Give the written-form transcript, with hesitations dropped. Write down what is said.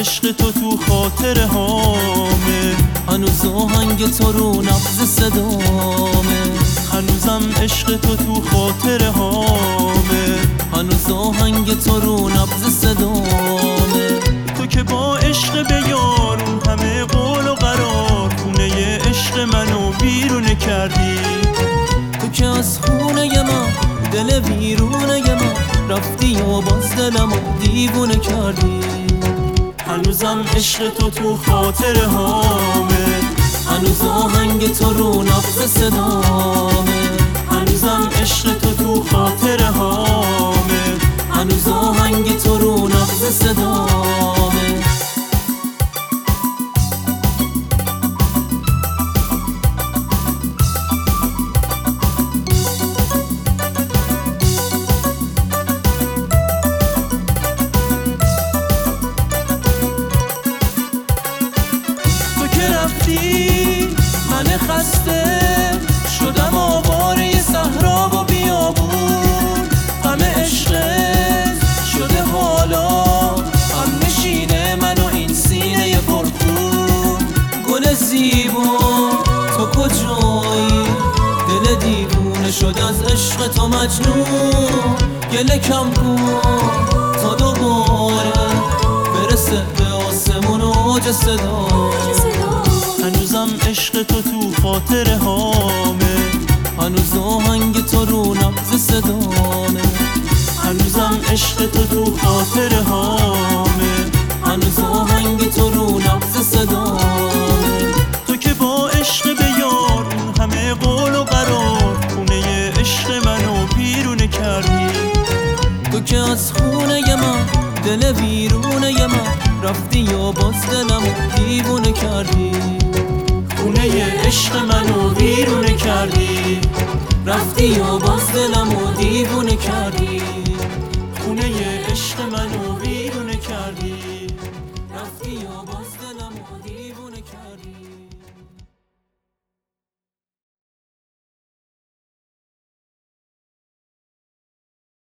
عشق تو خاطره هامه، هنوز آهنگ تو رو نبض صدامه. هنوزم عشق تو خاطره هامه، هنوز آهنگ تو رو نبض صدامه. تو که با عشق به یارون همه قول و قرار، خونه عشق منو بیرون کردی. تو که از خونه من دل ویرونه من رفتی و باز دلمو دیوونه کردی. هنوزم عشق تو خاطره هامه، هنوز آهنگ تو رو نبض صدامه. هنوزم عشق تو خاطره هامه، هنوز آهنگ تو رو نبض صدامه. من خسته شدم آواره صحرا و بیابون، همه عشقت شده حالا هم نشینه منو این سینه پرخون. گل زیبا تو کجایی؟ دل دیوونه شد از عشق تو مجنون. گله کم کن تا دوباره برسه به آسمون و اوج صدا. هنوزم عشق تو خاطره هامه، هنوز آهنگ تو رو نبض صدامه. هنوزم عشق تو خاطره هامه، هنوز آهنگ تو رو نبض صدامه. تو که با عشق به یار همه قول و قرار، خونه عشق منو بیرون کردی. تو که از خونه من دل ویرونه من رفتی و باز دلمو دیوونه کردی. خونه عشق منو ویرونه کردی، رفتی و باز دلمو دیوونه کردی. خونه عشق منو